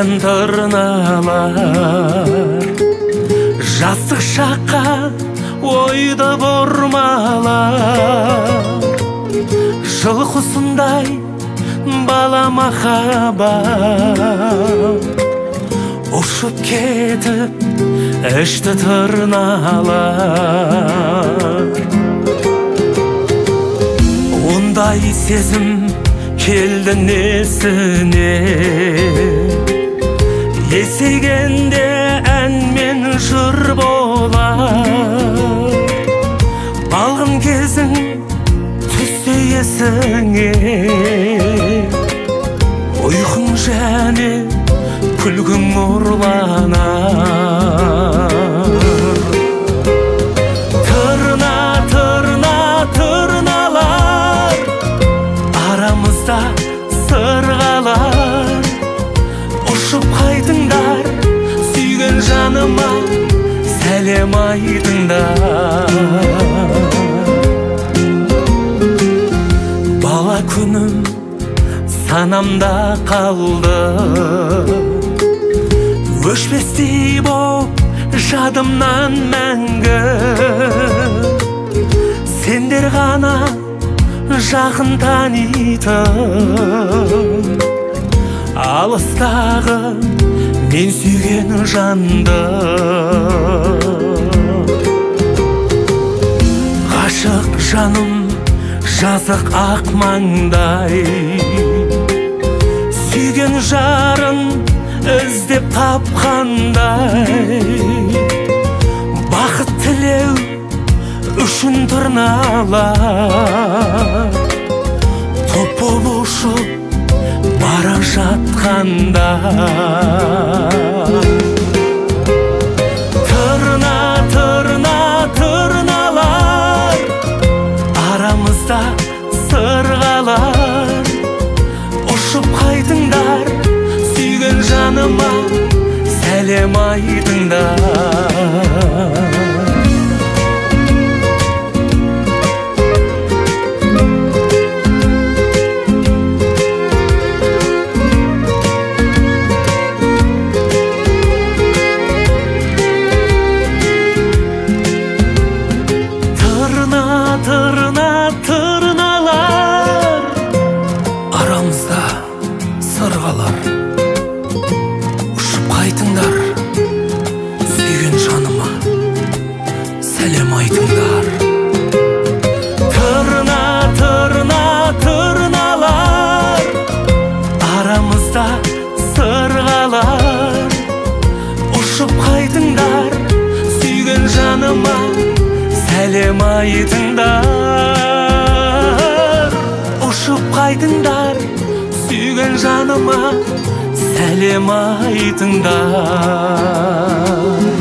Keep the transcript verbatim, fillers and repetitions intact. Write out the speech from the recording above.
Сырғалаған тырналар жастық шаққа ойды бұрмалар, жыл құсындай бала махаббат ұшып кетіп ішті тырналар. Ондай сезім келді несіне, есейгенде ән мен жыр болар. Балғын кезің түссе есіңе, ұйқың және күлгің ұрланар. Тырна, тырна, тырналар, арамызда сырғалар. Ұшып қайтыңдар, сүйген жаныма сәлем айтыңдар. Бала күнім санамда қалды, өшпестей боп жадымнан мәңгі. Сендер ғана жақын танитын, алыстағы мен сүйген жанды. Ғашық жаным жазық ақ маңдай, сүйген жарын іздеп тапқандай. Бақыт тілеу үшін тырналар топ болып ұшып бара жатқанда. Тырна, тырна, тырналар, арамызда сырғалар. Ұшып қайтыңдар, сүйген жаныма сәлем айтыңдар. Тырна, тырналар, арамызда сырғалар. Ұшып қайтыңдар, сүйген жаныма сәлем айтыңдар. Тырна, тырна, тырналар, арамызда сырғалар. Ұшып қайтыңдар, сүйген жаныма сәлем айтыңдар. Ұшып қайтыңдар, сүйген жаныма сәлем айтыңдар.